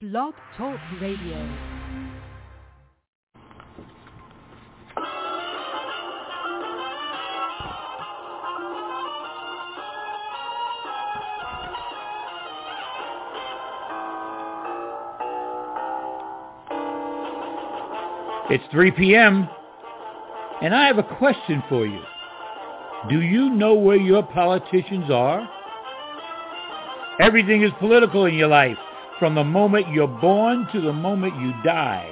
Blog Talk Radio. It's 3 p.m., and I have a question for you. Do you know where your politicians are? Everything is political in your life, from the moment you're born to the moment you die.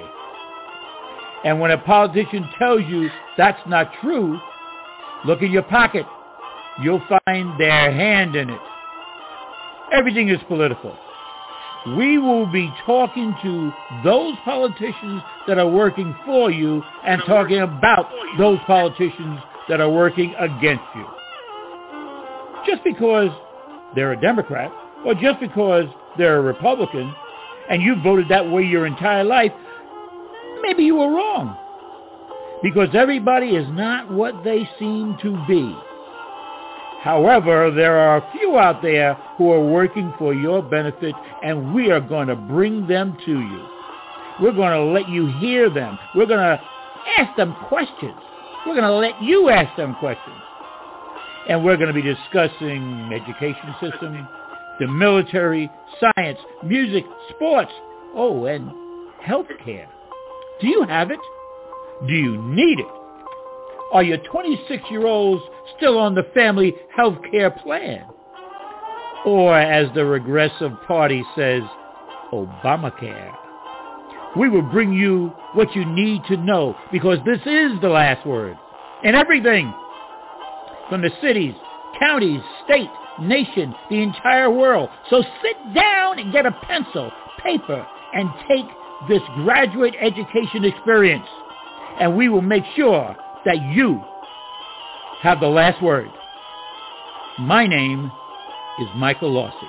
And when a politician tells you that's not true, look in your pocket. You'll find their hand in it. Everything is political. We will be talking to those politicians that are working for you and talking about those politicians that are working against you. Just because they're a Democrat or just because they're a Republican and you voted that way your entire life, maybe you were wrong. Because everybody is not what they seem to be. However, there are a few out there who are working for your benefit, and we are going to bring them to you. We're going to let you hear them. We're going to ask them questions. We're going to let you ask them questions. And we're going to be discussing education system, the military, science, music, sports, and healthcare. Do you have it? Do you need it? Are your 26-year-olds still on the family health care plan? Or, as the Regressive Party says, Obamacare? We will bring you what you need to know, because this is the last word. And everything from the cities, counties, state, nation, the entire world. So sit down and get a pencil, paper, and take this graduate education experience. And we will make sure that you have the last word. My name is Michael Lawson.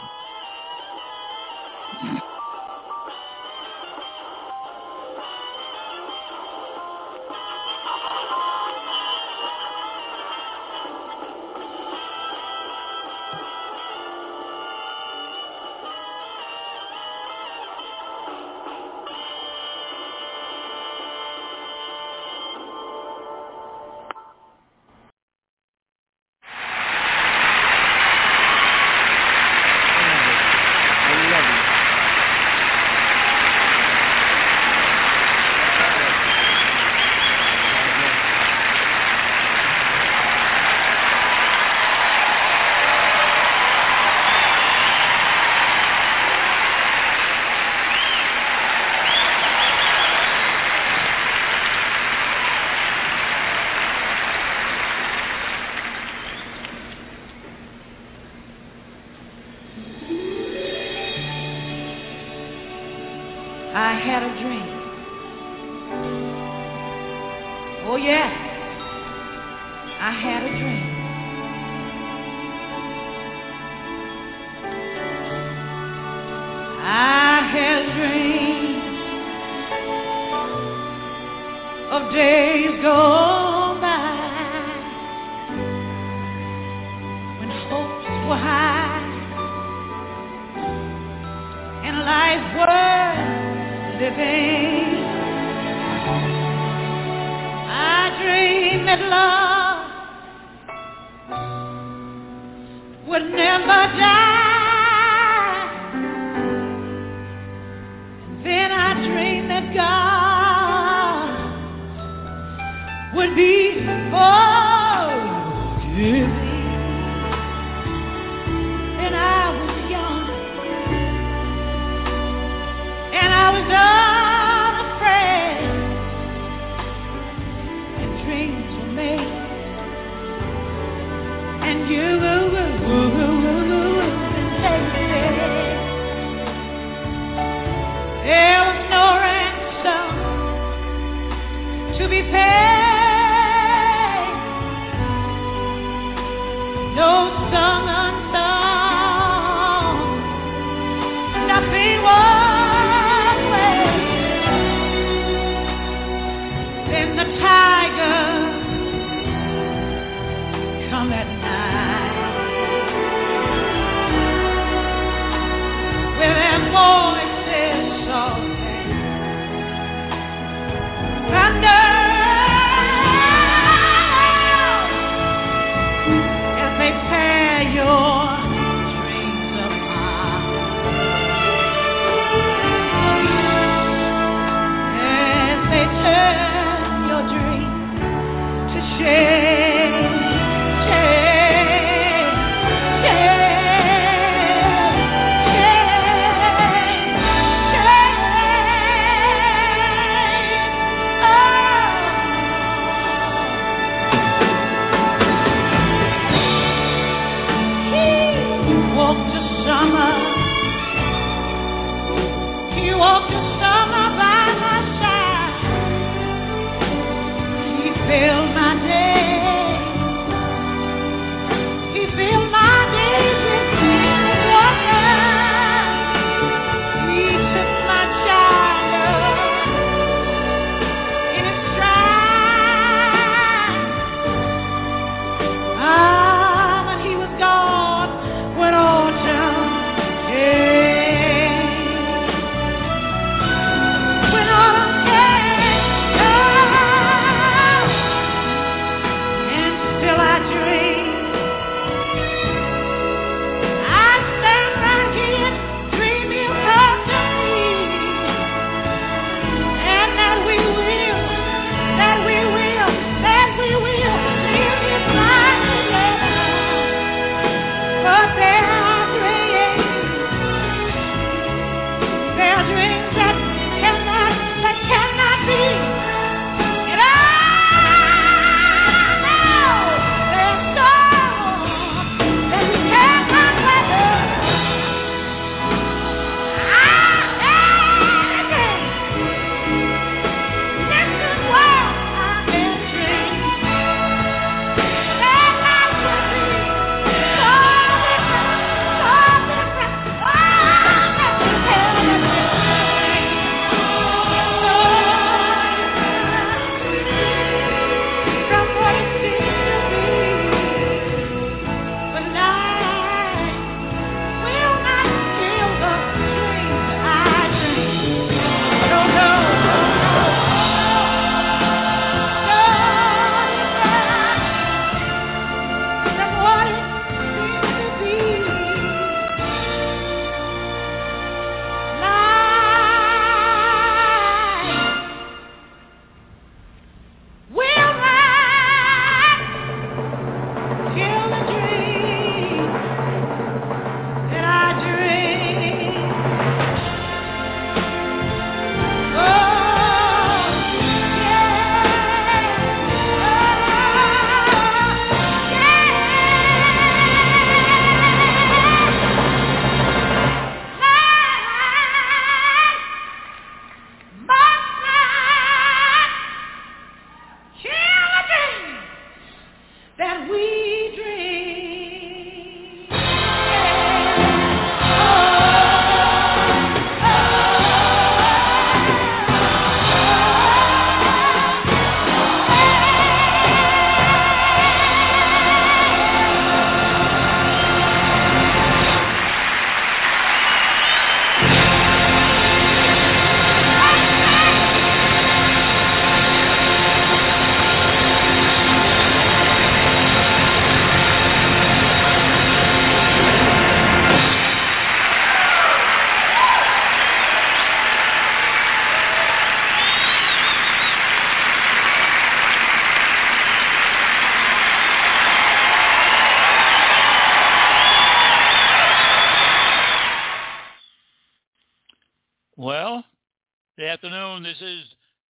Well, good afternoon. This is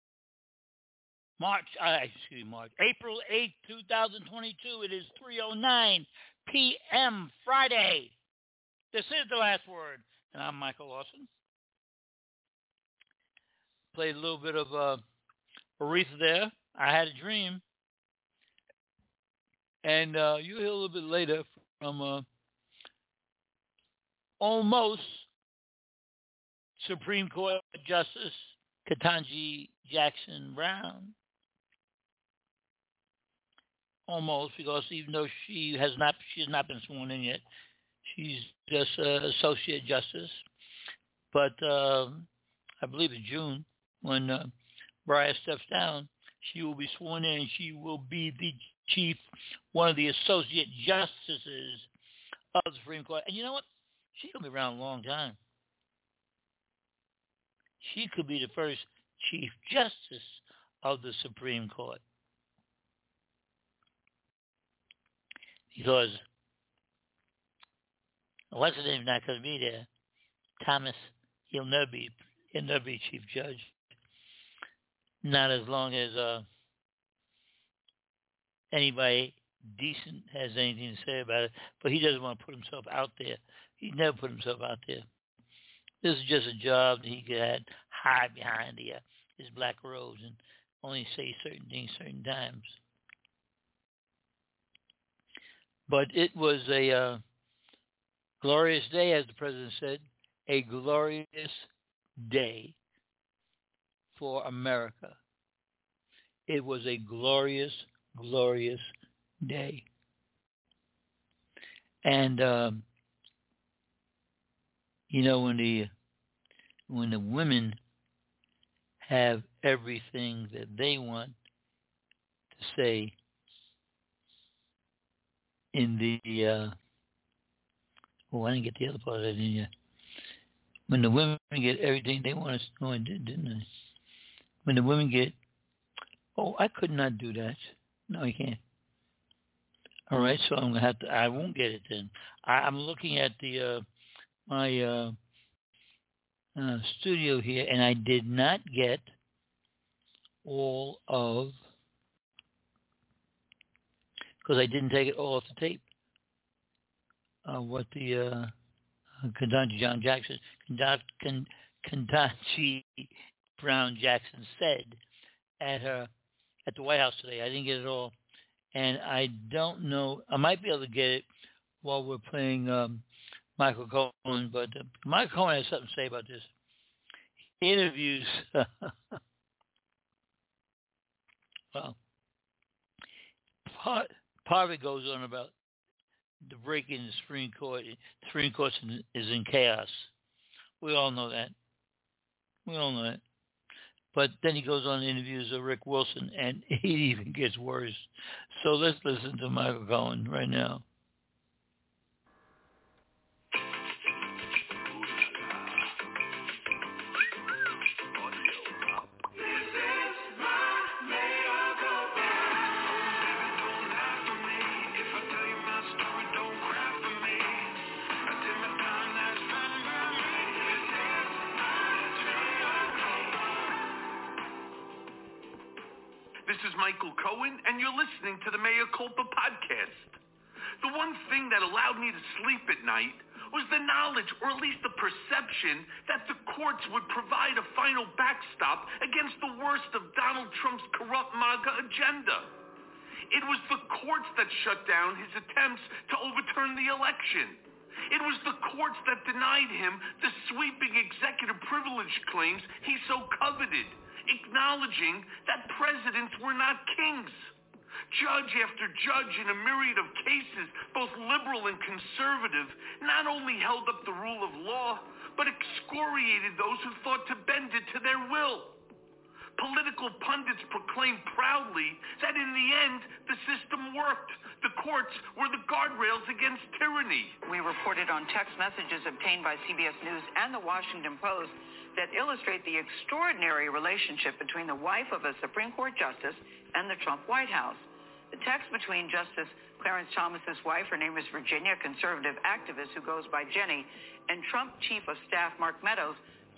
April 8th, 2022. It is 3:09 p.m. Friday. This is The Last Word, and I'm Michael Lawson. Played a little bit of Aretha there. I Had a Dream. And you'll hear a little bit later from almost Supreme Court Justice Ketanji Jackson Brown. Almost, because even though she's not been sworn in yet, she's just Associate Justice. But I believe in June, when Breyer steps down, she will be sworn in. She will be the one of the Associate Justices of the Supreme Court. And you know what? She's going to be around a long time. She could be the first Chief Justice of the Supreme Court. Because what's his name not going to be there? Thomas, he'll never be Chief Judge. Not as long as anybody decent has anything to say about it. But he doesn't want to put himself out there. He never put himself out there. This is just a job that he could hide behind his black robes and only say certain things certain times. But it was a glorious day, as the president said, a glorious day for America. It was a glorious, glorious day. And when the women have everything that they want to say in the I didn't get the other part of that in yet. When the women get everything they want to know, I did, didn't I? When the women get, I could not do that. No, I can't. All right, so I'm gonna have to. I won't get it then. I'm looking at the my studio here, and I did not get all of, because I didn't take it all off the tape. What the Ketanji Brown Jackson said at the White House today. I didn't get it all, and I don't know. I might be able to get it while we're playing Michael Cohen, but Michael Cohen has something to say about this. He interviews. Well, part of it goes on about the break-in in the Supreme Court. The Supreme Court is in chaos. We all know that. But then he goes on and interviews Rick Wilson, and it even gets worse. So let's listen to Michael Cohen right now. This is Michael Cohen, and you're listening to the Mea Culpa podcast. The one thing that allowed me to sleep at night was the knowledge, or at least the perception, that the courts would provide a final backstop against the worst of Donald Trump's corrupt MAGA agenda. It was the courts that shut down his attempts to overturn the election. It was the courts that denied him the sweeping executive privilege claims he so coveted, acknowledging that presidents were not kings. Judge after judge in a myriad of cases, both liberal and conservative, not only held up the rule of law, but excoriated those who thought to bend it to their will. Political pundits proclaimed proudly that in the end, the system worked. The courts were the guardrails against tyranny. We reported on text messages obtained by CBS News and the Washington Post that illustrate the extraordinary relationship between the wife of a Supreme Court justice and the Trump White House. The text between Justice Clarence Thomas's wife, her name is Virginia, a conservative activist who goes by Jenny, and Trump Chief of Staff Mark Meadows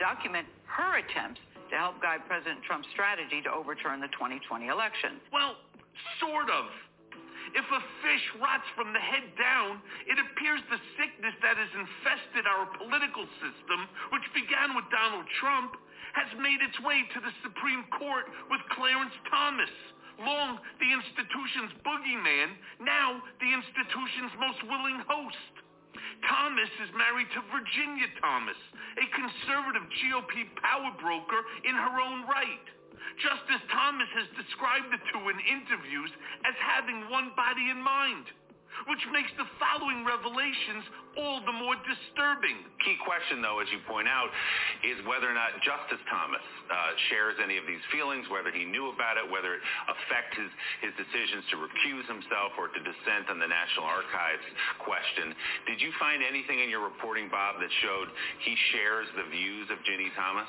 document her attempts to help guide President Trump's strategy to overturn the 2020 election. Well, sort of. If a fish rots from the head down, it appears the sickness that has infested our political system, which began with Donald Trump, has made its way to the Supreme Court with Clarence Thomas, long the institution's boogeyman, now the institution's most willing host. Thomas is married to Virginia Thomas, a conservative GOP power broker in her own right. Justice Thomas has described the two in interviews as having one body in mind, which makes the following revelations all the more disturbing. Key question, though, as you point out, is whether or not Justice Thomas shares any of these feelings, whether he knew about it, whether it affects his decisions to recuse himself or to dissent on the National Archives question. Did you find anything in your reporting, Bob, that showed he shares the views of Ginny Thomas?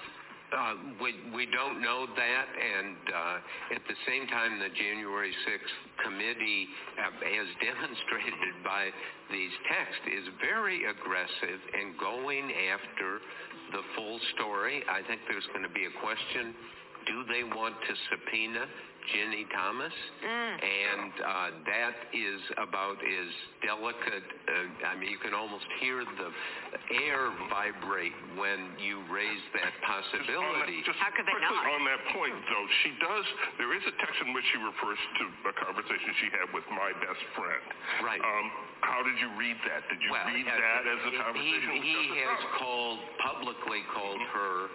We don't know that, and at the same time, the January 6th committee, as demonstrated by these texts, is very aggressive in going after the full story. I think there's going to be a question, do they want to subpoena Ginny Thomas? And that is about as delicate, you can almost hear the air vibrate when you raise that possibility. How could they not? On that point, though, there is a text in which she refers to a conversation she had with my best friend. Right. How did you read that? Did you read that as a conversation? He has publicly called her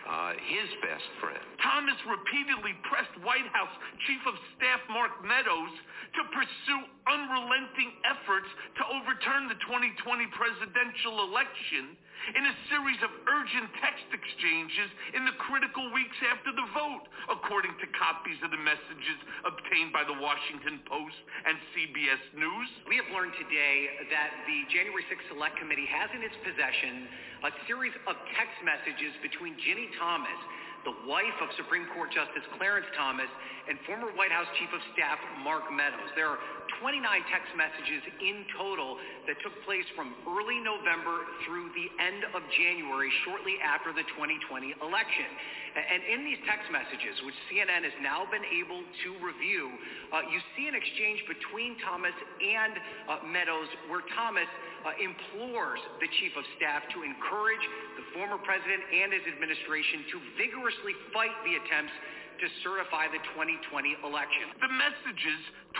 his best friend. Thomas repeatedly pressed White House Chief of Staff Mark Meadows to pursue unrelenting efforts to overturn the 2020 presidential election in a series of urgent text exchanges in the critical weeks after the vote, according to copies of the messages obtained by the Washington Post and CBS News. We have learned today that the January 6th Select Committee has in its possession a series of text messages between Ginny Thomas, the wife of Supreme Court Justice Clarence Thomas, and former White House Chief of Staff Mark Meadows. There are 29 text messages in total that took place from early November through the end of January, shortly after the 2020 election. And in these text messages, which CNN has now been able to review, you see an exchange between Thomas and Meadows where Thomas implores the Chief of Staff to encourage the former president and his administration to vigorously fight the attempts to certify the 2020 election. The messages,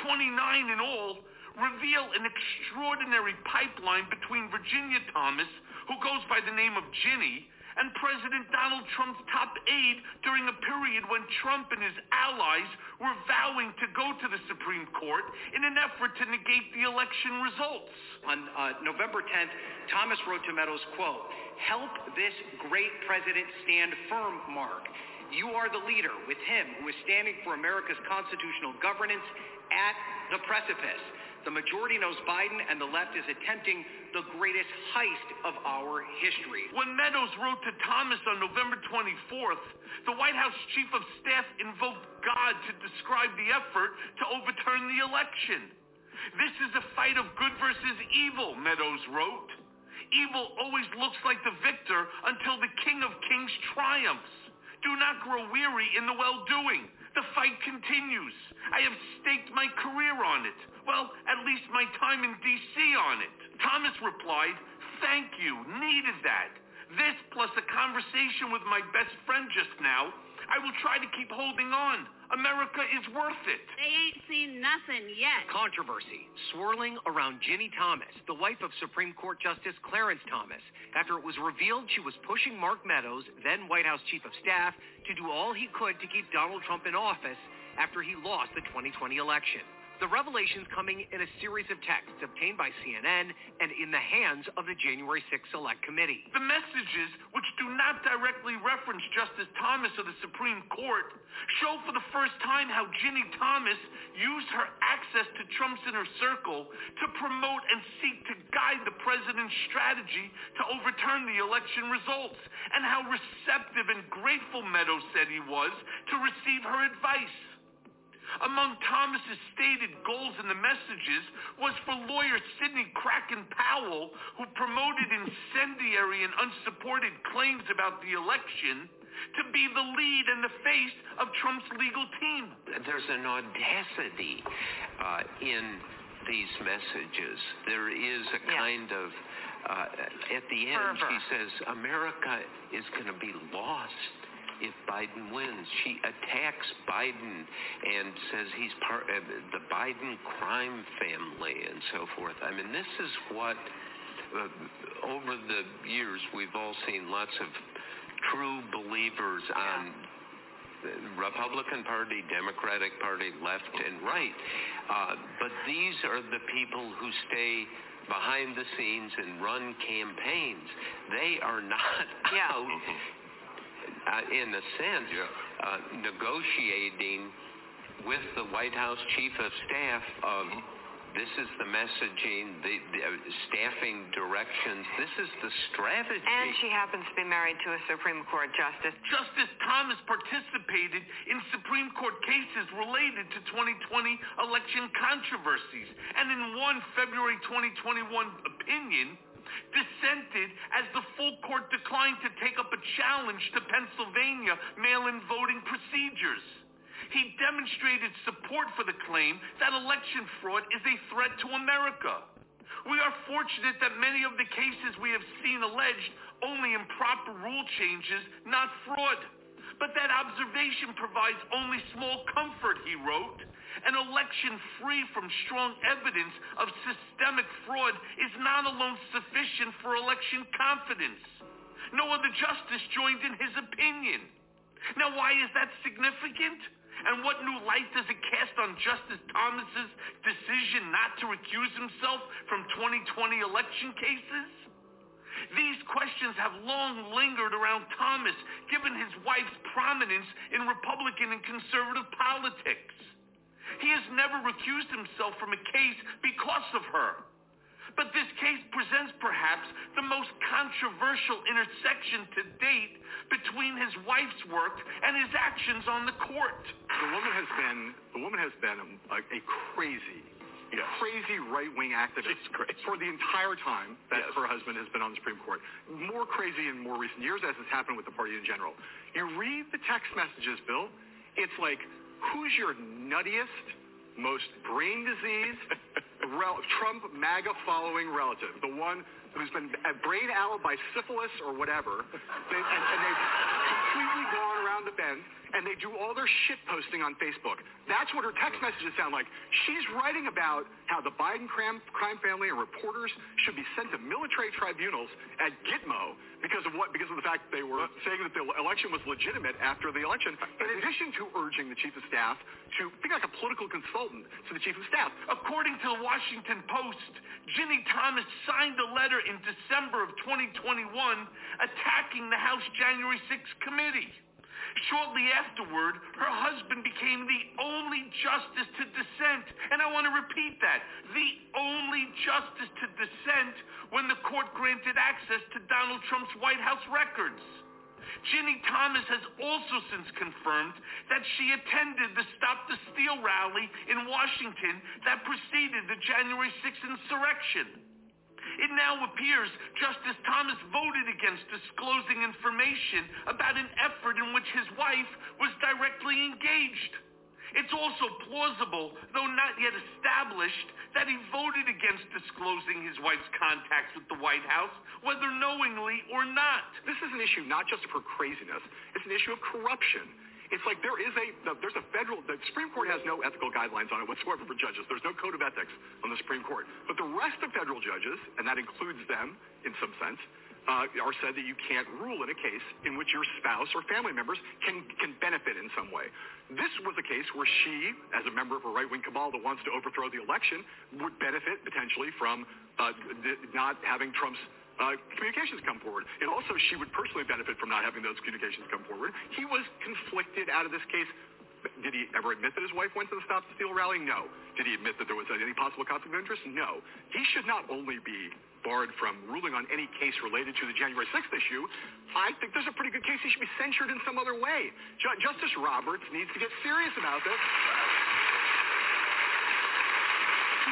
29 in all, reveal an extraordinary pipeline between Virginia Thomas, who goes by the name of Ginny, and President Donald Trump's top aide during a period when Trump and his allies were vowing to go to the Supreme Court in an effort to negate the election results. On November 10th, Thomas wrote to Meadows, quote, "Help this great president stand firm, Mark. You are the leader, with him, who is standing for America's constitutional governance at the precipice. The majority knows Biden, and the left is attempting the greatest heist of our history." When Meadows wrote to Thomas on November 24th, the White House Chief of Staff invoked God to describe the effort to overturn the election. "This is a fight of good versus evil," Meadows wrote. "Evil always looks like the victor until the King of Kings triumphs. Do not grow weary in the well-doing. The fight continues. I have staked my career on it. Well, at least my time in D.C. on it." Thomas replied, "Thank you, needed that. This plus a conversation with my best friend just now. I will try to keep holding on. America is worth it." They ain't seen nothing yet. Controversy swirling around Ginny Thomas, the wife of Supreme Court Justice Clarence Thomas, after it was revealed she was pushing Mark Meadows, then White House Chief of Staff, to do all he could to keep Donald Trump in office after he lost the 2020 election. The revelations coming in a series of texts obtained by CNN and in the hands of the January 6th Select Committee. The messages, which do not directly reference Justice Thomas or the Supreme Court, show for the first time how Ginny Thomas used her access to Trump's inner circle to promote and seek to guide the president's strategy to overturn the election results, and how receptive and grateful Meadows said he was to receive her advice. Among Thomas's stated goals in the messages was for lawyer Sidney Kraken Powell, who promoted incendiary and unsupported claims about the election, to be the lead and the face of Trump's legal team. There's an audacity in these messages. There is a kind of, at the end, she says, America is going to be lost if Biden wins. She attacks Biden and says he's part of the Biden crime family and so forth. I mean, this is what, over the years, we've all seen lots of true believers on the Republican Party, Democratic Party, left and right. But these are the people who stay behind the scenes and run campaigns. They are not out, in a sense, negotiating with the White House Chief of Staff of this is the messaging, the staffing directions. This is the strategy. And she happens to be married to a Supreme Court justice. Justice Thomas participated in Supreme Court cases related to 2020 election controversies, and in one February 2021 opinion, dissented as the full court declined to take up a challenge to Pennsylvania mail-in voting procedures. He demonstrated support for the claim that election fraud is a threat to America. We are fortunate that many of the cases we have seen alleged only improper rule changes, not fraud. But that observation provides only small comfort, he wrote. An election free from strong evidence of systemic fraud is not alone sufficient for election confidence. No other justice joined in his opinion. Now, why is that significant? And what new light does it cast on Justice Thomas's decision not to recuse himself from 2020 election cases? These questions have long lingered around Thomas, given his wife's prominence in Republican and conservative politics. He has never recused himself from a case because of her. But this case presents perhaps the most controversial intersection to date between his wife's work and his actions on the court. The woman has been a crazy right-wing activist for the entire time that her husband has been on the Supreme Court. More crazy in more recent years, as has happened with the party in general. You read the text messages, Bill, it's like, who's your nuttiest, most brain diseased, Trump MAGA following relative, the one who's been brain addled by syphilis or whatever, and they've completely gone around the bend, and they do all their shit posting on Facebook. That's what her text messages sound like. She's writing about how the Biden crime family and reporters should be sent to military tribunals at Gitmo because of the fact they were saying that the election was legitimate after the election, in addition to urging the chief of staff to think like a political consultant to the chief of staff. According to the Washington Post, Ginny Thomas signed a letter in December of 2021 attacking the House January 6th committee. Shortly afterward, her husband became the only justice to dissent, and I want to repeat that, the only justice to dissent when the court granted access to Donald Trump's White House records. Ginny Thomas has also since confirmed that she attended the Stop the Steal rally in Washington that preceded the January 6th insurrection. It now appears Justice Thomas voted against disclosing information about an effort in which his wife was directly engaged. It's also plausible, though not yet established, that he voted against disclosing his wife's contacts with the White House, whether knowingly or not. This is an issue not just of her craziness, it's an issue of corruption. It's like the Supreme Court has no ethical guidelines on it whatsoever for judges. There's no code of ethics on the Supreme Court. But the rest of federal judges, and that includes them in some sense, are said that you can't rule in a case in which your spouse or family members can benefit in some way. This was a case where she, as a member of a right-wing cabal that wants to overthrow the election, would benefit potentially from not having Trump's communications come forward. And also, she would personally benefit from not having those communications come forward. He was conflicted out of this case. Did he ever admit that his wife went to the Stop the Steal rally? No. Did he admit that there was any possible conflict of interest? No. He should not only be barred from ruling on any case related to the January 6th issue. I think there's a pretty good case he should be censured in some other way. Justice Roberts needs to get serious about this.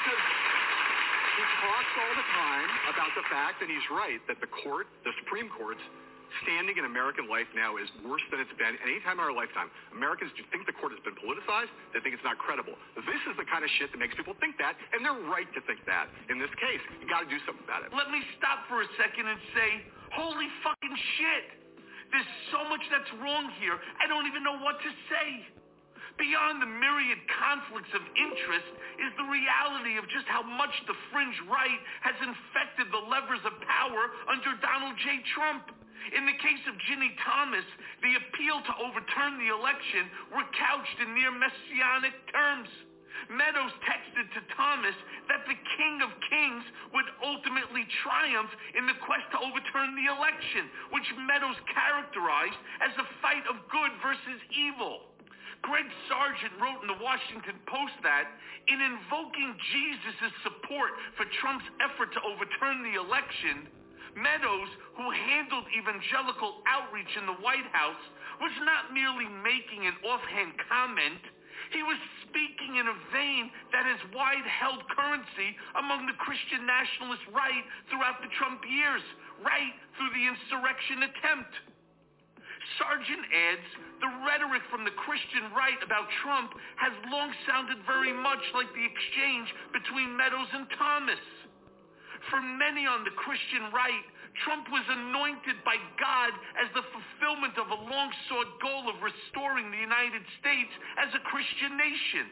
because he talks all the time about the fact, and he's right, that the Supreme Court's standing in American life now is worse than it's been any time in our lifetime. Americans think the court has been politicized. They think it's not credible. This is the kind of shit that makes people think that, and they're right to think that in this case. You got to do something about it. Let me stop for a second and say, holy fucking shit. There's so much that's wrong here. I don't even know what to say. Beyond the myriad conflicts of interest is the reality of just how much the fringe right has infected the levers of power under Donald J. Trump. In the case of Ginny Thomas, the appeal to overturn the election were couched in near messianic terms. Meadows texted to Thomas that the King of Kings would ultimately triumph in the quest to overturn the election, which Meadows characterized as a fight of good versus evil. Greg Sargent wrote in the Washington Post that, in invoking Jesus' support for Trump's effort to overturn the election, Meadows, who handled evangelical outreach in the White House, was not merely making an offhand comment. He was speaking in a vein that has wide-held currency among the Christian nationalist right throughout the Trump years, right through the insurrection attempt. Sargent adds, the rhetoric from the Christian right about Trump has long sounded very much like the exchange between Meadows and Thomas. For many on the Christian right, Trump was anointed by God as the fulfillment of a long-sought goal of restoring the United States as a Christian nation.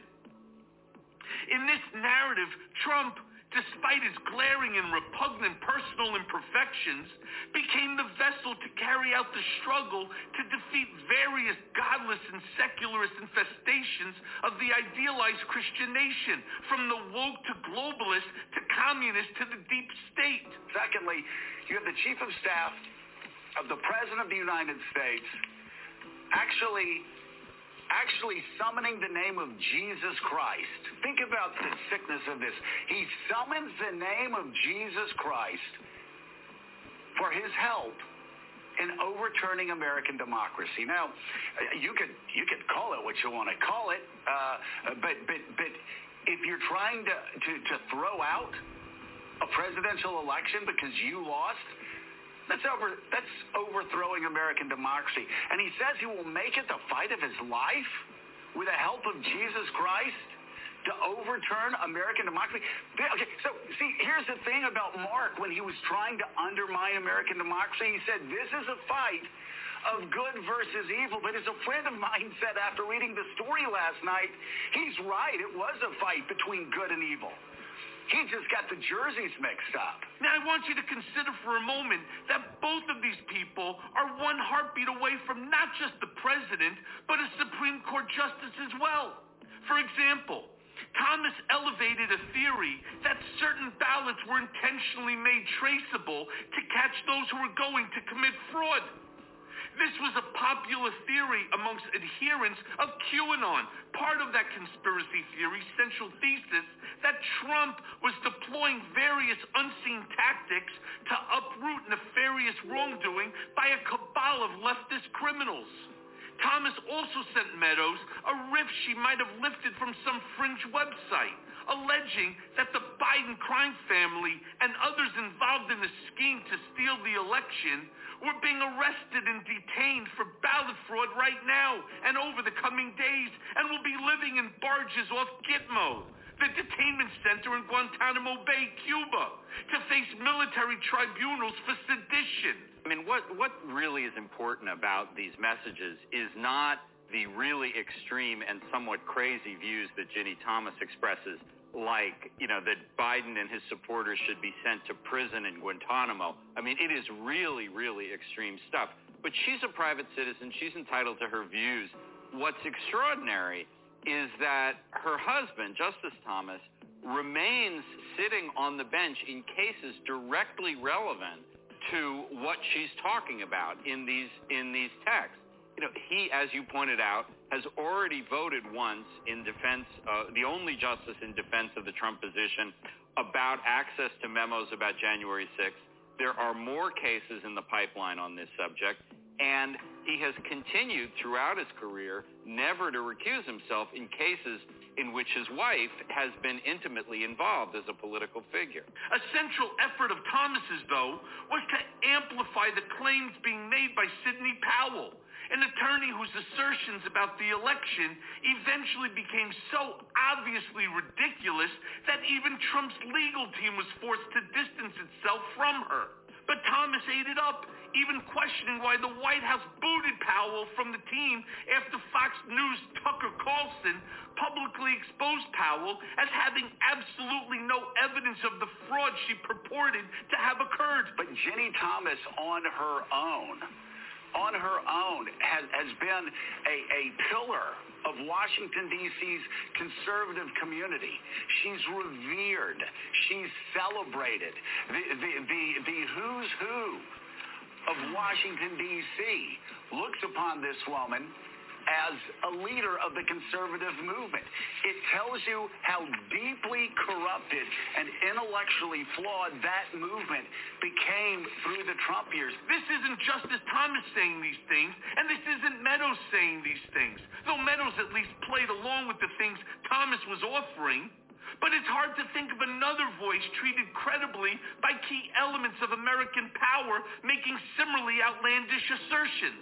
In this narrative, Trump, despite his glaring and repugnant personal imperfections, became the vessel to carry out the struggle to defeat various godless and secularist infestations of the idealized Christian nation, from the woke to globalist to communist to the deep state. Secondly, you have the Chief of Staff of the President of the United States actually summoning the name of Jesus Christ. Think about the sickness of this. He summons the name of Jesus Christ for his help in overturning American democracy. Now, you could call it what you want to call it, but if you're trying to throw out a presidential election because you lost, that's overthrowing American democracy. And he says he will make it the fight of his life with the help of Jesus Christ to overturn American democracy. Okay, so see, here's the thing about Mark when he was trying to undermine American democracy. He said, this is a fight of good versus evil. But as a friend of mine said after reading the story last night, he's right. It was a fight between good and evil. He just got the jerseys mixed up. Now, I want you to consider for a moment that both of these people are one heartbeat away from not just the president, but a Supreme Court justice as well. For example, Thomas elevated a theory that certain ballots were intentionally made traceable to catch those who were going to commit fraud. This was a popular theory amongst adherents of QAnon, part of that conspiracy theory's central thesis that Trump was deploying various unseen tactics to uproot nefarious wrongdoing by a cabal of leftist criminals. Thomas also sent Meadows a riff she might have lifted from some fringe website, alleging that the Biden crime family and others involved in the scheme to steal the election were being arrested and detained for ballot fraud right now and over the coming days, and will be living in barges off Gitmo, the detainment center in Guantanamo Bay, Cuba, to face military tribunals for sedition. I mean, what really is important about these messages is not the really extreme and somewhat crazy views that Ginny Thomas expresses, like, that Biden and his supporters should be sent to prison in Guantanamo. I mean, it is really, really extreme stuff. But she's a private citizen. She's entitled to her views. What's extraordinary is that her husband, Justice Thomas, remains sitting on the bench in cases directly relevant to what she's talking about in these texts. He, as you pointed out, has already voted once in defense, the only justice in defense of the Trump position, about access to memos about January 6th. There are more cases in the pipeline on this subject, and he has continued throughout his career never to recuse himself in cases in which his wife has been intimately involved as a political figure. A central effort of Thomas's, though, was to amplify the claims being made by Sidney Powell, an attorney whose assertions about the election eventually became so obviously ridiculous that even Trump's legal team was forced to distance itself from her. But Thomas ate it up, even questioning why the White House booted Powell from the team after Fox News' Tucker Carlson publicly exposed Powell as having absolutely no evidence of the fraud she purported to have occurred. But Ginny Thomas on her own has been a pillar of Washington, D.C.'s conservative community. She's revered. She's celebrated. The who's who of Washington, D.C. looks upon this woman as a leader of the conservative movement. It tells you how deeply corrupted and intellectually flawed that movement became through the Trump years. This isn't Justice Thomas saying these things, and this isn't Meadows saying these things, though Meadows at least played along with the things Thomas was offering. But it's hard to think of another voice treated credibly by key elements of American power making similarly outlandish assertions.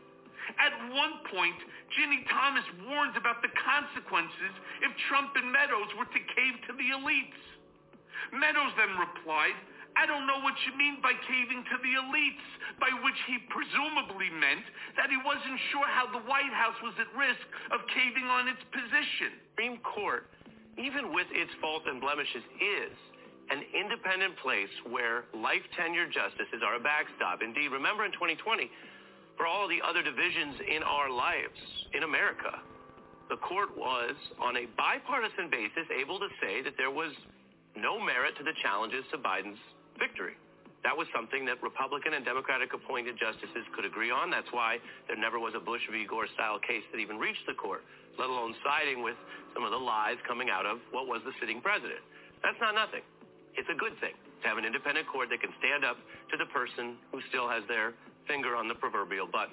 At one point, Ginny Thomas warned about the consequences if Trump and Meadows were to cave to the elites. Meadows then replied, "I don't know what you mean by caving to the elites," by which he presumably meant that he wasn't sure how the White House was at risk of caving on its position. Supreme Court, even with its faults and blemishes, is an independent place where life tenure justices are a backstop. Indeed, remember in 2020, for all the other divisions in our lives in America, the court was, on a bipartisan basis, able to say that there was no merit to the challenges to Biden's victory. That was something that Republican and Democratic appointed justices could agree on. That's why there never was a Bush v. Gore style case that even reached the court, let alone siding with some of the lies coming out of what was the sitting president. That's not nothing. It's a good thing to have an independent court that can stand up to the person who still has their finger on the proverbial button.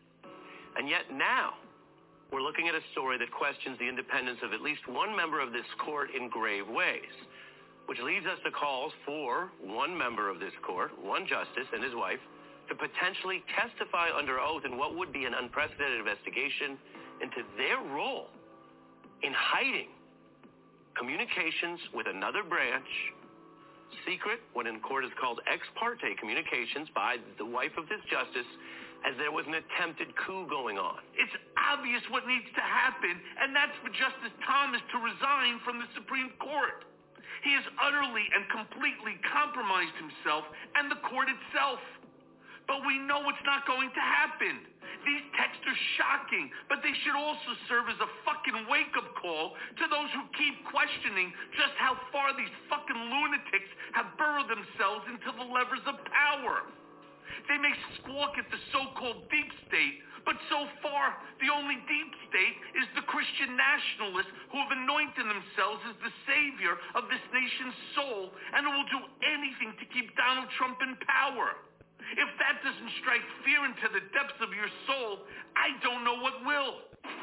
And yet now, we're looking at a story that questions the independence of at least one member of this court in grave ways, which leads us to calls for one member of this court, one justice and his wife, to potentially testify under oath in what would be an unprecedented investigation into their role in hiding communications with another branch, secret, what in court is called ex parte communications by the wife of this justice, as there was an attempted coup going on. It's obvious what needs to happen, and that's for Justice Thomas to resign from the Supreme Court. He has utterly and completely compromised himself and the court itself. But we know it's not going to happen. These texts are shocking, but they should also serve as a fucking wake-up call to those who keep questioning just how far these fucking lunatics have burrowed themselves into the levers of power. They may squawk at the so-called deep state, but so far, the only deep state is the Christian nationalists who have anointed themselves as the savior of this nation's soul and who will do anything to keep Donald Trump in power. If that doesn't strike fear into the depths of your soul, I don't know what will.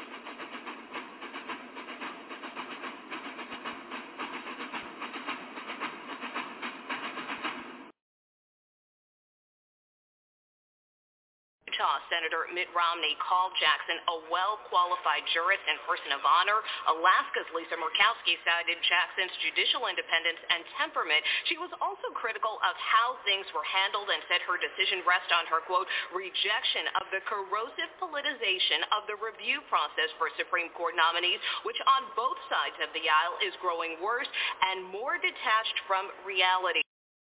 Utah Senator Mitt Romney called Jackson a well-qualified jurist and person of honor. Alaska's Lisa Murkowski cited Jackson's judicial independence and temperament. She was also critical of how things were handled and said her decision rests on her, quote, rejection of the corrosive politicization of the review process for Supreme Court nominees, which on both sides of the aisle is growing worse and more detached from reality.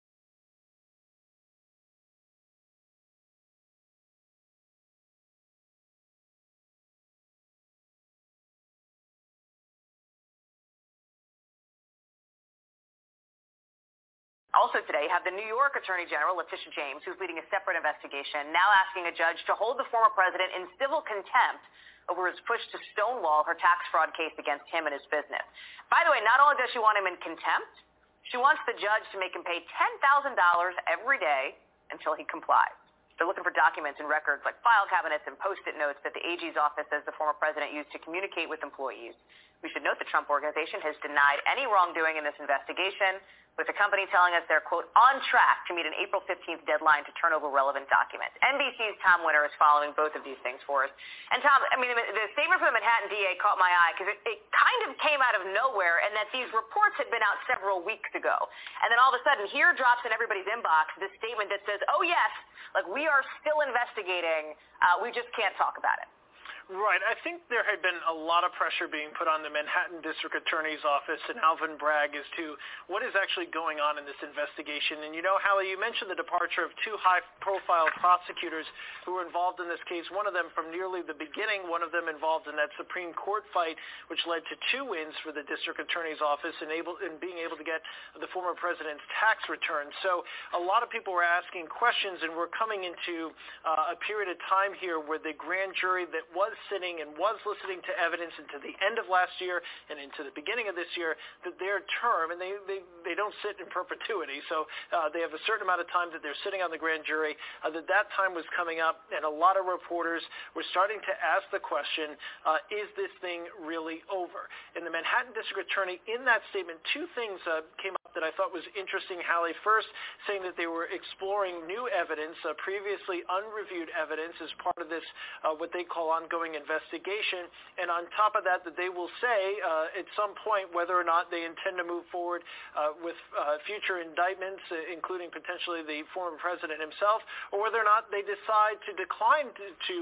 Also today, have the New York Attorney General, Letitia James, who's leading a separate investigation, now asking a judge to hold the former president in civil contempt over his push to stonewall her tax fraud case against him and his business. By the way, not only does she want him in contempt, she wants the judge to make him pay $10,000 every day until he complies. They're looking for documents and records like file cabinets and Post-it notes that the AG's office says the former president used to communicate with employees. We should note the Trump Organization has denied any wrongdoing in this investigation, with the company telling us they're, quote, on track to meet an April 15th deadline to turn over relevant documents. NBC's Tom Winter is following both of these things for us. And Tom, I mean, the statement from the Manhattan DA caught my eye because it kind of came out of nowhere, and that these reports had been out several weeks ago. And then all of a sudden, here drops in everybody's inbox this statement that says, oh, yes, like we are still investigating. We just can't talk about it. Right. I think there had been a lot of pressure being put on the Manhattan District Attorney's Office and Alvin Bragg as to what is actually going on in this investigation. And, you know, Hallie, you mentioned the departure of two high-profile prosecutors who were involved in this case, one of them from nearly the beginning, one of them involved in that Supreme Court fight, which led to 2 wins for the District Attorney's Office and being able to get the former president's tax return. So a lot of people were asking questions, and we're coming into a period of time here where the grand jury that was sitting and was listening to evidence into the end of last year and into the beginning of this year, that their term, and they don't sit in perpetuity, so they have a certain amount of time that they're sitting on the grand jury, that time was coming up, and a lot of reporters were starting to ask the question, is this thing really over? And the Manhattan District Attorney, in that statement, 2 things came up that I thought was interesting, Hallie. First, saying that they were exploring new evidence, previously unreviewed evidence, as part of this, what they call ongoing investigation, and on top of that they will say at some point whether or not they intend to move forward with future indictments, including potentially the former president himself, or whether or not they decide to decline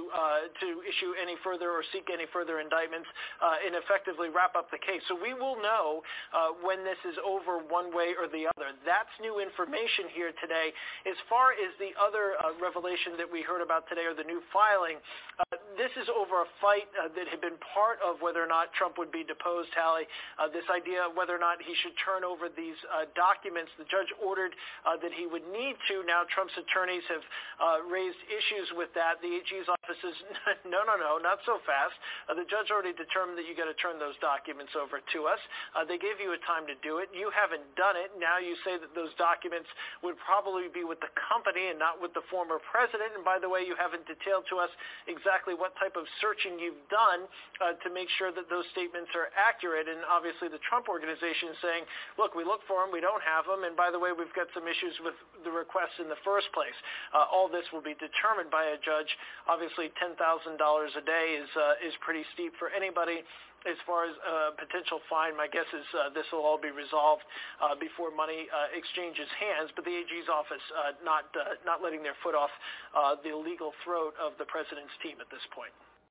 to issue any further or seek any further indictments and effectively wrap up the case. So we will know when this is over one way or the other. That's new information here today. As far as the other revelation that we heard about today, or the new filing, this is over a fight that had been part of whether or not Trump would be deposed, Hallie. This idea of whether or not he should turn over these documents. The judge ordered that he would need to. Now Trump's attorneys have raised issues with that. The AG's office is, no, not so fast. The judge already determined that you got to turn those documents over to us. They gave you a time to do it. You haven't done it. Now you say that those documents would probably be with the company and not with the former president. And by the way, you haven't detailed to us exactly what type of searching you've done to make sure that those statements are accurate. And obviously the Trump Organization is saying, look, we look for them, we don't have them, and by the way, we've got some issues with the requests in the first place. All this will be determined by a judge. Obviously $10,000 a day is pretty steep for anybody. As far as potential fine, my guess is this will all be resolved before money exchanges hands. But the AG's office not letting their foot off the legal throat of the president's team at this point.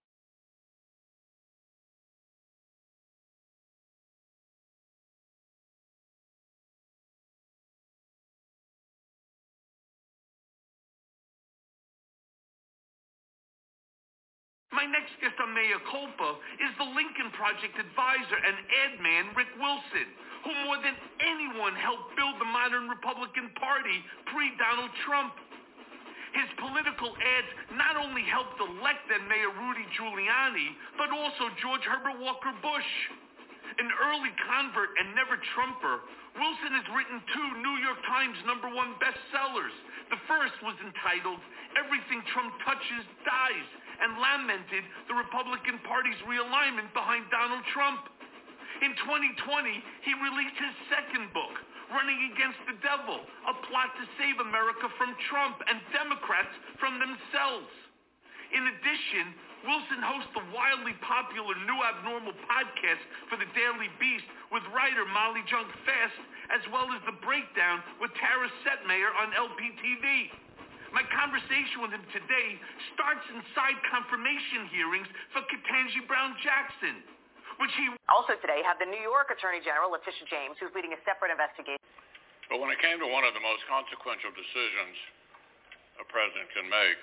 My next guest on Mea Culpa is the Lincoln Project advisor and ad man, Rick Wilson, who more than anyone helped build the modern Republican Party pre-Donald Trump. His political ads not only helped elect then Mayor Rudy Giuliani, but also George Herbert Walker Bush. An early convert and never Trumper, Wilson has written 2 New York Times #1 bestsellers. The first was entitled Everything Trump Touches Dies, and lamented the Republican Party's realignment behind Donald Trump. In 2020, he released his second book, Running Against the Devil, a plot to save America from Trump and Democrats from themselves. In addition, Wilson hosts the wildly popular New Abnormal podcast for the Daily Beast with writer Molly Junk Fast, as well as The Breakdown with Tara Setmayer on LPTV. My conversation with him today starts inside confirmation hearings for Ketanji Brown Jackson, which he also today have the New York Attorney General Letitia James, who's leading a separate investigation. But when it came to one of the most consequential decisions a president can make,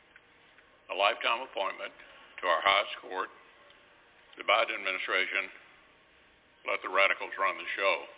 a lifetime appointment to our highest court, the Biden administration let the radicals run the show.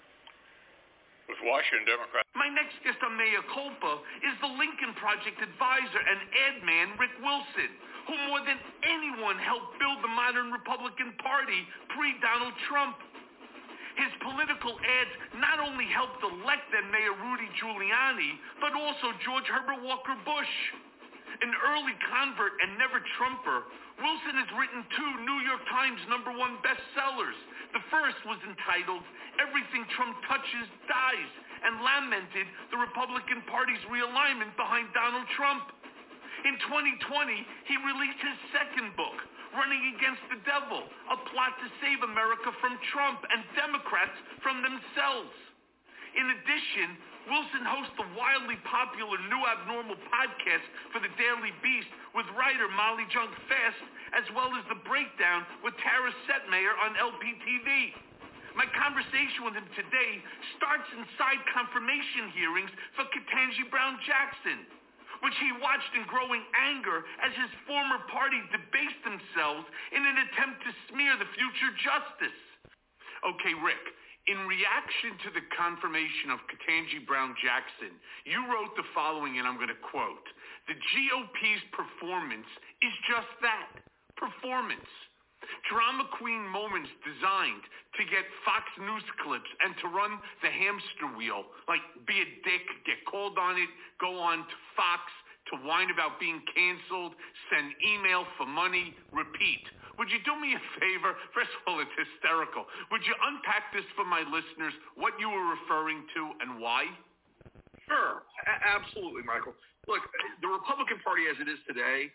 With Washington Democrats. My next guest on Mea Culpa is the Lincoln Project advisor and ad man, Rick Wilson, who more than anyone helped build the modern Republican Party pre-Donald Trump. His political ads not only helped elect then Mayor Rudy Giuliani, but also George Herbert Walker Bush. An early convert and never Trumper, Wilson has written 2 New York Times #1 bestsellers. The first was entitled Everything Trump Touches Dies, and lamented the Republican Party's realignment behind Donald Trump. In 2020, he released his second book, Running Against the Devil, a plot to save America from Trump and Democrats from themselves. In addition, Wilson hosts the wildly popular New Abnormal podcast for the Daily Beast with writer Molly Junk Fast, as well as The Breakdown with Tara Setmayer on LPTV. My conversation with him today starts inside confirmation hearings for Ketanji Brown Jackson, which he watched in growing anger as his former party debased themselves in an attempt to smear the future justice. Okay, Rick, in reaction to the confirmation of Ketanji Brown Jackson, you wrote the following, and I'm going to quote, "The GOP's performance is just that, performance. Drama queen moments designed to get Fox News clips and to run the hamster wheel, like be a dick, get called on it, go on to Fox to whine about being canceled, send email for money, repeat. Would you do me a favor? First of all, it's hysterical. Would you unpack this for my listeners, what you were referring to and why?" Sure. Absolutely, Michael. Look, the Republican Party as it is today,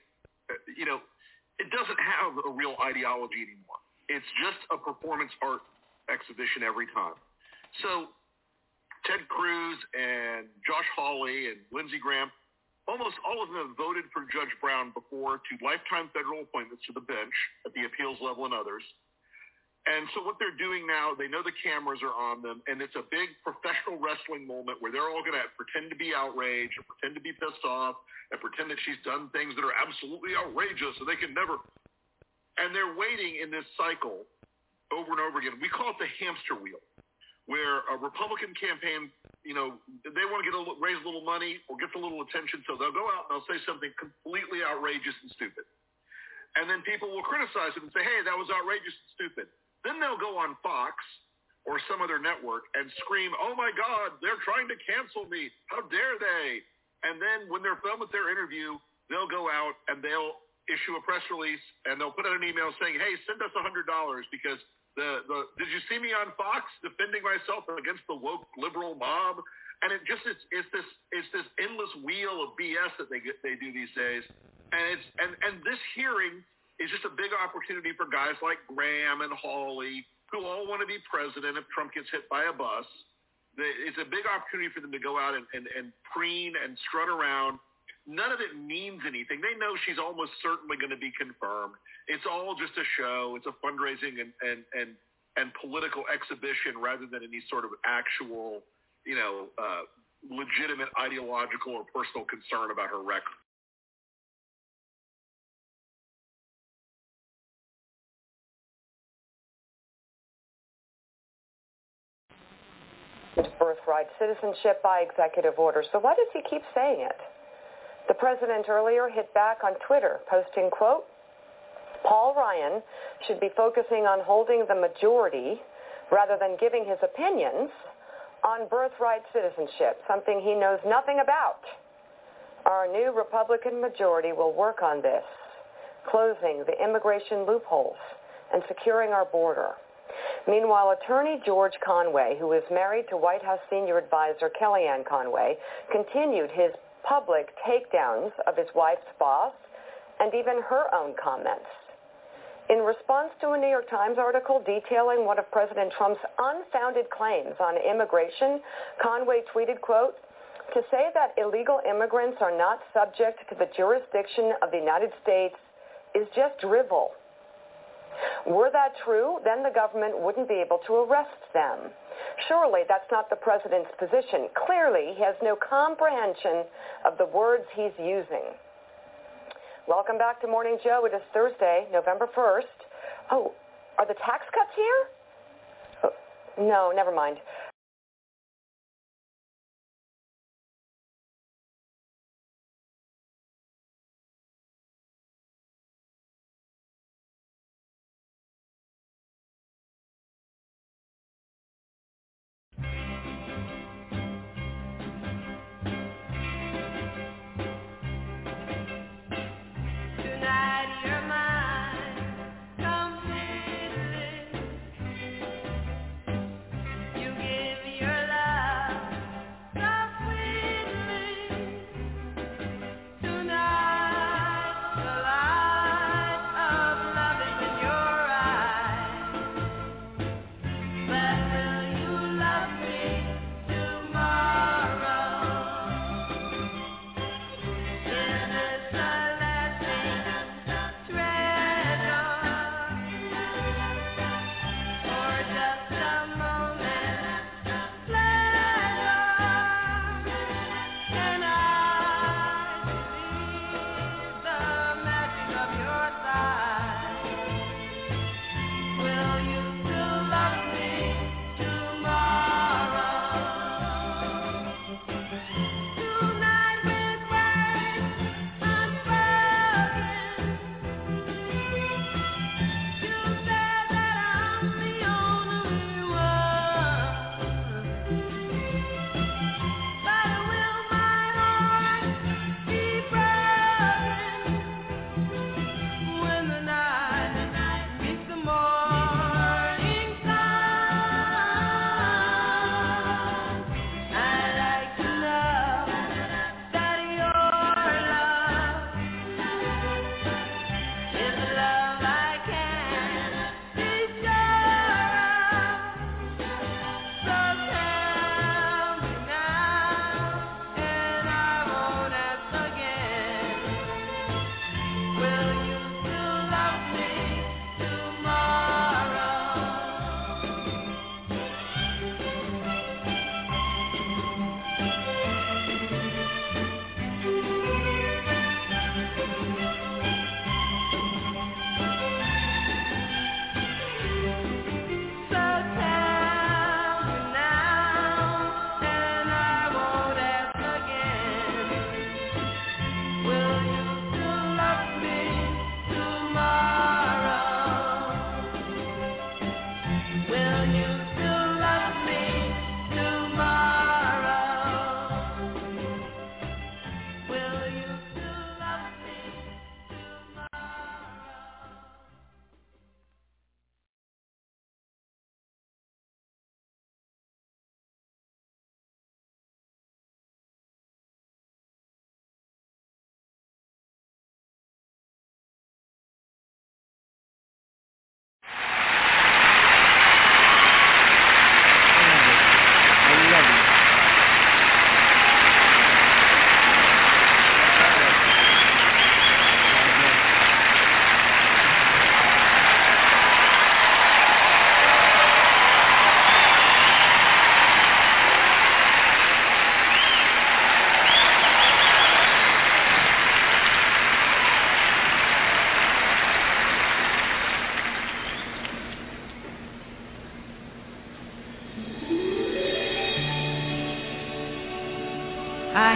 it doesn't have a real ideology anymore. It's just a performance art exhibition every time. So Ted Cruz and Josh Hawley and Lindsey Graham, almost all of them have voted for Judge Brown before to lifetime federal appointments to the bench at the appeals level and others. And so what they're doing now, they know the cameras are on them, and it's a big professional wrestling moment where they're all going to pretend to be outraged or pretend to be pissed off and pretend that she's done things that are absolutely outrageous so they can never. And they're waiting in this cycle over and over again. We call it the hamster wheel, where a Republican campaign, they want to raise a little money or get a little attention, so they'll go out and they'll say something completely outrageous and stupid. And then people will criticize it and say, hey, that was outrageous and stupid. Then they'll go on Fox or some other network and scream, oh, my God, they're trying to cancel me. How dare they? And then when they're done with their interview, they'll go out and they'll issue a press release and they'll put out an email saying, hey, send us $100 because did you see me on Fox defending myself against the woke liberal mob? And it's this endless wheel of BS that they do these days. And this hearing is just a big opportunity for guys like Graham and Hawley, who all want to be president if Trump gets hit by a bus. It's a big opportunity for them to go out and preen and strut around. None of it means anything. They know she's almost certainly going to be confirmed. It's all just a show. It's a fundraising and political exhibition rather than any sort of actual, legitimate ideological or personal concern about her record. Birthright citizenship by executive order. So why does he keep saying it? The president earlier hit back on Twitter, posting, quote, Paul Ryan should be focusing on holding the majority rather than giving his opinions on birthright citizenship, something he knows nothing about. Our new Republican majority will work on this, closing the immigration loopholes and securing our border. Meanwhile, attorney George Conway, who is married to White House senior advisor Kellyanne Conway, continued his public takedowns of his wife's boss and even her own comments. In response to a New York Times article detailing one of President Trump's unfounded claims on immigration, Conway tweeted, quote, to say that illegal immigrants are not subject to the jurisdiction of the United States is just drivel. Were that true, then the government wouldn't be able to arrest them. Surely that's not the president's position. Clearly, he has no comprehension of the words he's using. Welcome back to Morning Joe. It is Thursday, November 1st. Oh, are the tax cuts here? Oh, no, never mind. Tonight you're mine. Come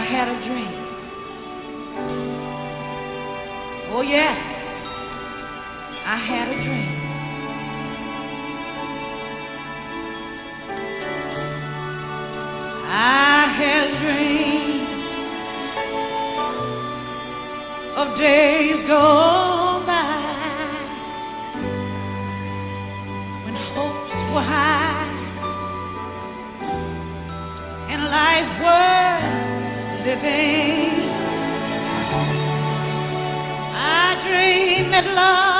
had a dream. Oh yes, I had a dream. I had a dream of days gone by when hopes were high and life worth living. I dreamed that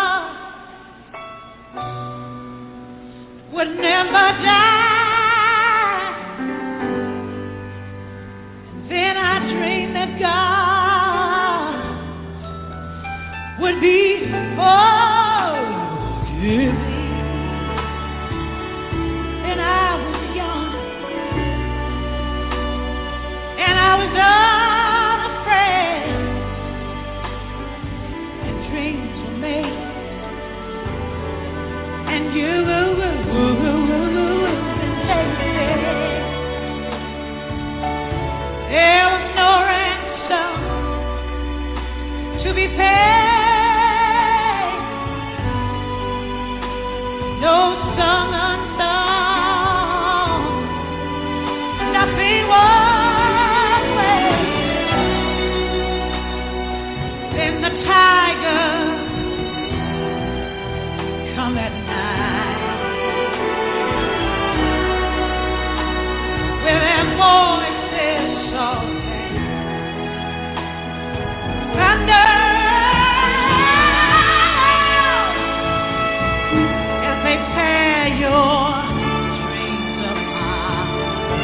love would never die. Then I dreamed that God would be forgiving. And I was young, and I was unafraid, and dreams were made, and you there was no ransom to be paid, no song unsung, nothing was wasted. Then the tiger come at night with their voices soft and thunder as they tear your dreams apart,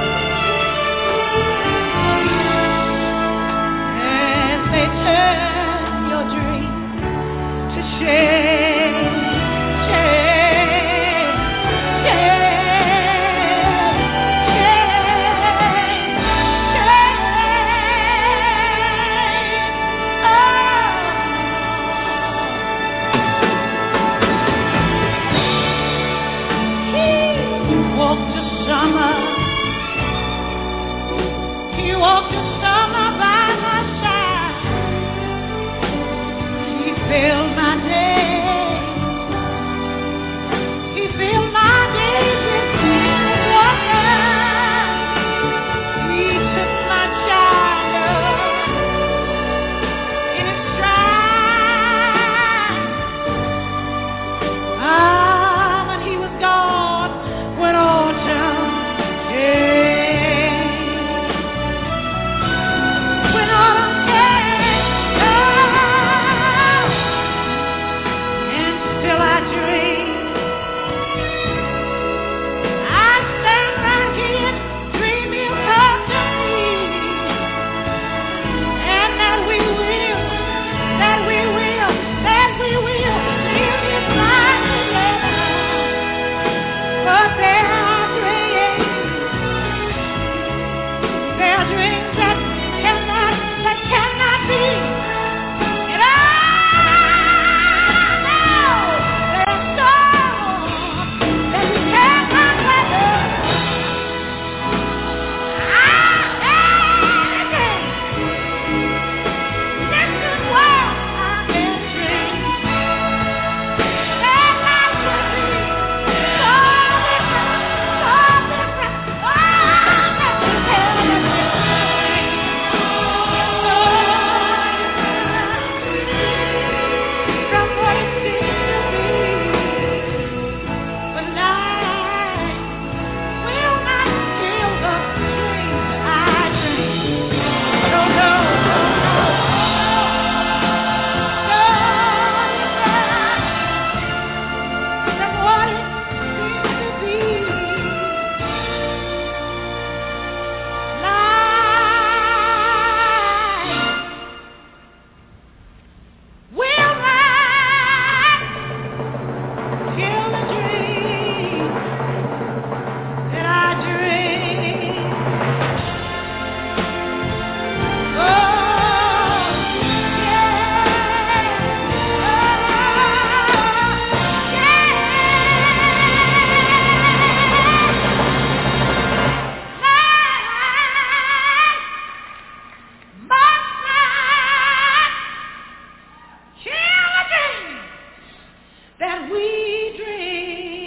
as they turn your dreams to shame. that we dream.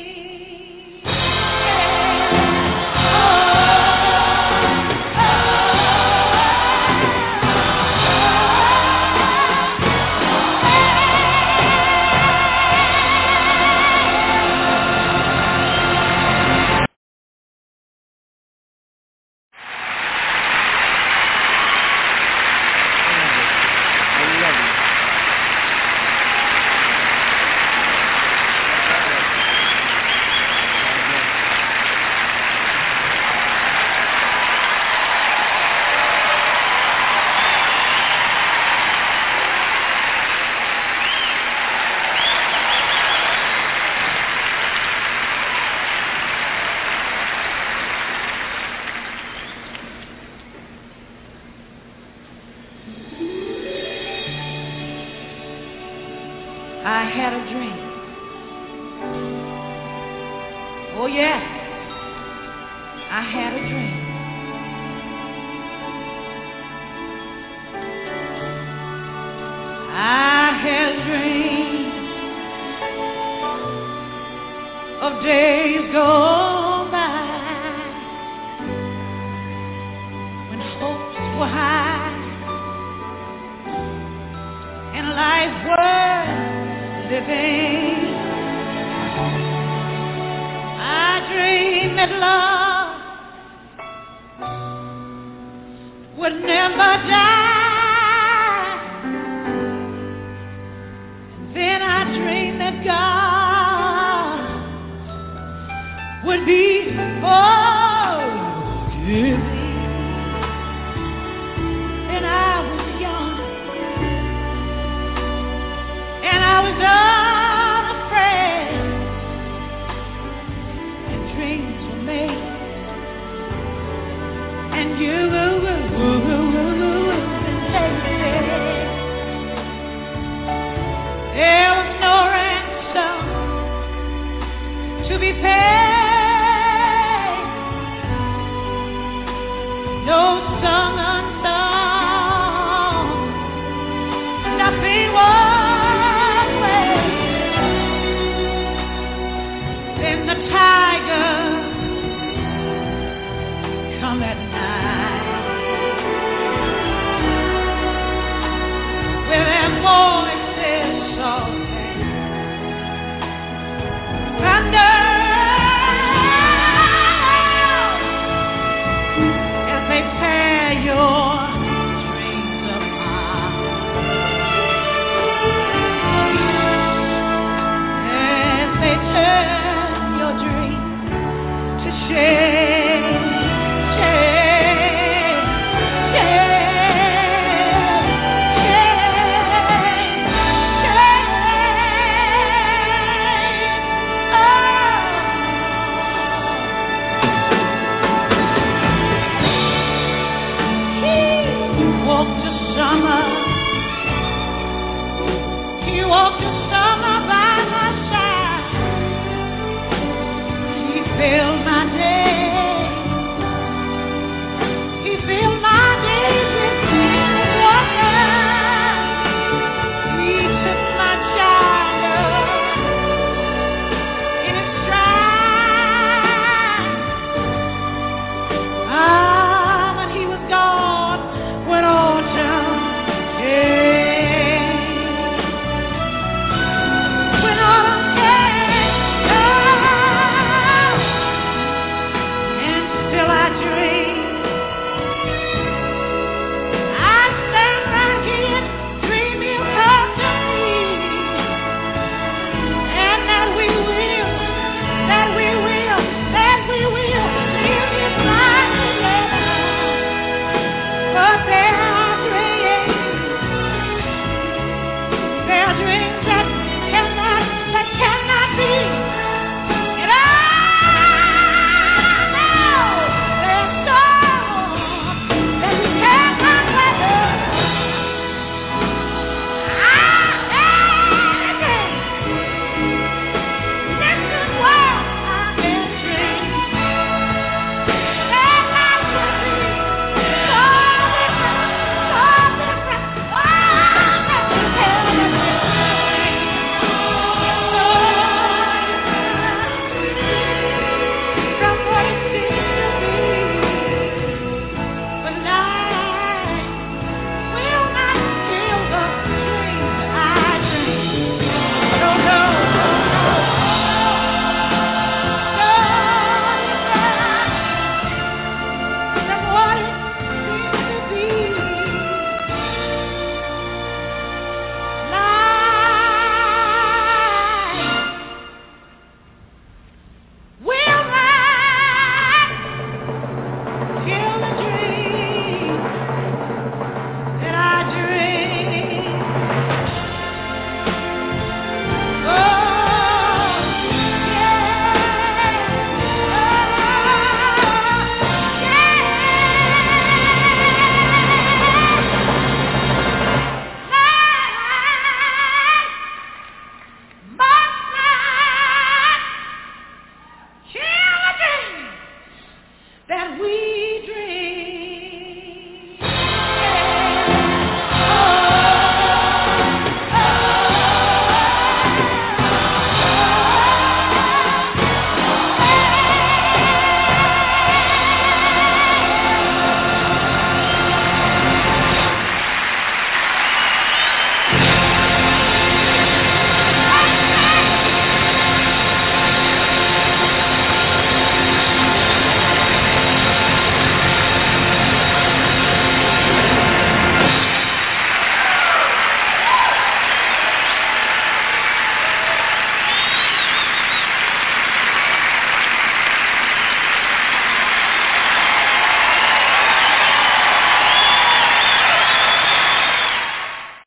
I had a dream. Oh yeah, I had a dream. I had a dream of days gone by when hopes were high and life was living. I dreamed that love would never die. Then I dreamed that God would be forgiving. And I was young, and I was unafraid, and dreams were made, and you and tasted. There was no ransom to be paid.